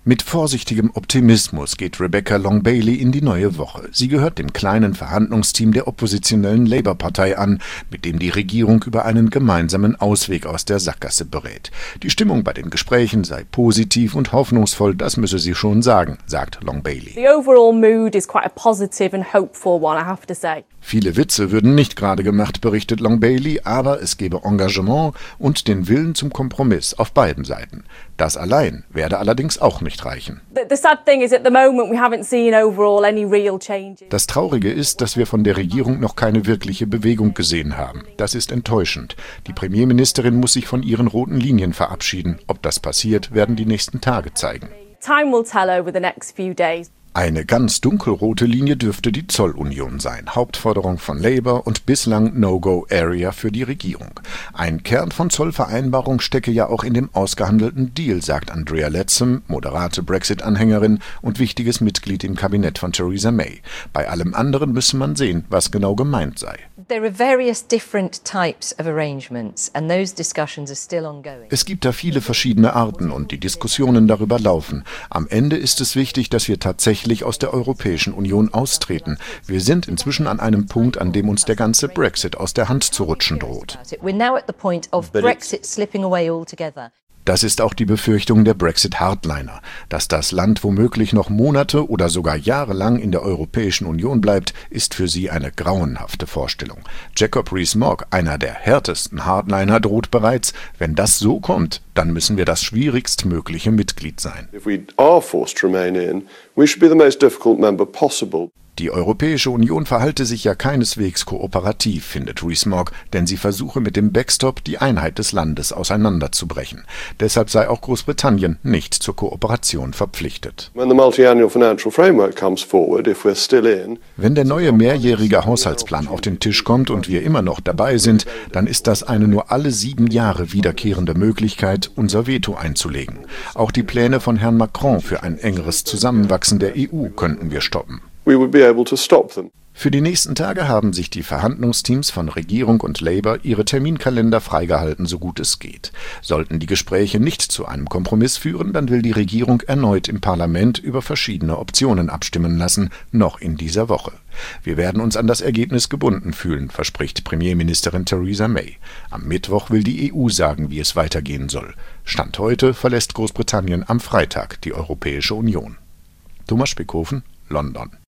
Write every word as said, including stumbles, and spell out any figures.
Mit vorsichtigem Optimismus geht Rebecca Long-Bailey in die neue Woche. Sie gehört dem kleinen Verhandlungsteam der oppositionellen Labour-Partei an, mit dem die Regierung über einen gemeinsamen Ausweg aus der Sackgasse berät. Die Stimmung bei den Gesprächen sei positiv und hoffnungsvoll, das müsse sie schon sagen, sagt Long-Bailey. The overall mood is quite a positive and hopeful one, I have to say. Viele Witze würden nicht gerade gemacht, berichtet Long-Bailey, aber es gebe Engagement und den Willen zum Kompromiss auf beiden Seiten. Das allein werde allerdings auch nicht reichen. Das Traurige ist, dass wir von der Regierung noch keine wirkliche Bewegung gesehen haben. Das ist enttäuschend. Die Premierministerin muss sich von ihren roten Linien verabschieden. Ob das passiert, werden die nächsten Tage zeigen. Time will tell over the next few days. Eine ganz dunkelrote Linie dürfte die Zollunion sein, Hauptforderung von Labour und bislang No-Go-Area für die Regierung. Ein Kern von Zollvereinbarung stecke ja auch in dem ausgehandelten Deal, sagt Andrea Leadsom, moderate Brexit-Anhängerin und wichtiges Mitglied im Kabinett von Theresa May. Bei allem anderen müsse man sehen, was genau gemeint sei. Es gibt da viele verschiedene Arten und die Diskussionen darüber laufen. Am Ende ist es wichtig, dass wir tatsächlich aus der Europäischen Union austreten. Wir sind inzwischen an einem Punkt, an dem uns der ganze Brexit aus der Hand zu rutschen droht. Das ist auch die Befürchtung der Brexit-Hardliner. Dass das Land womöglich noch Monate oder sogar Jahre lang in der Europäischen Union bleibt, ist für sie eine grauenhafte Vorstellung. Jacob Rees-Mogg, einer der härtesten Hardliner, droht bereits, wenn das so kommt, dann müssen wir das schwierigstmögliche Mitglied sein. If we are forced to remain in, we should be the most difficult member possible. Die Europäische Union verhalte sich ja keineswegs kooperativ, findet Rees-Mogg, denn sie versuche mit dem Backstop die Einheit des Landes auseinanderzubrechen. Deshalb sei auch Großbritannien nicht zur Kooperation verpflichtet. When the multi-annual financial framework comes forward, if we're still in, Wenn der neue mehrjährige Haushaltsplan auf den Tisch kommt und wir immer noch dabei sind, dann ist das eine nur alle sieben Jahre wiederkehrende Möglichkeit, unser Veto einzulegen. Auch die Pläne von Herrn Macron für ein engeres Zusammenwachsen der E U könnten wir stoppen. we would be able to stop them. Für die nächsten Tage haben sich die Verhandlungsteams von Regierung und Labour ihre Terminkalender freigehalten, so gut es geht. Sollten die Gespräche nicht zu einem Kompromiss führen, dann will die Regierung erneut im Parlament über verschiedene Optionen abstimmen lassen, noch in dieser Woche. Wir werden uns an das Ergebnis gebunden fühlen, verspricht Premierministerin Theresa May. Am Mittwoch will die E U sagen, wie es weitergehen soll. Stand heute verlässt Großbritannien am Freitag die Europäische Union. Thomas Spickhofen, London.